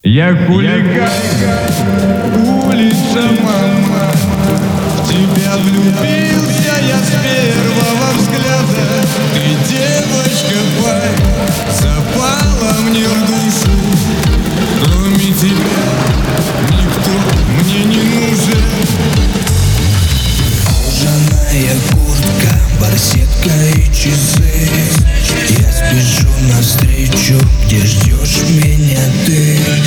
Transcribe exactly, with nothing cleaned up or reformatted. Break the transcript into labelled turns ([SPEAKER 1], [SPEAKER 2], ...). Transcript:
[SPEAKER 1] Я хулиган, улица, мама. В тебя влюбился я с первого взгляда. Ты, девочка, пай, запала мне в душу. Кроме тебя никто мне не нужен.
[SPEAKER 2] Кожаная куртка, барсетка и часы. Я спешу навстречу, где ждешь меня ты.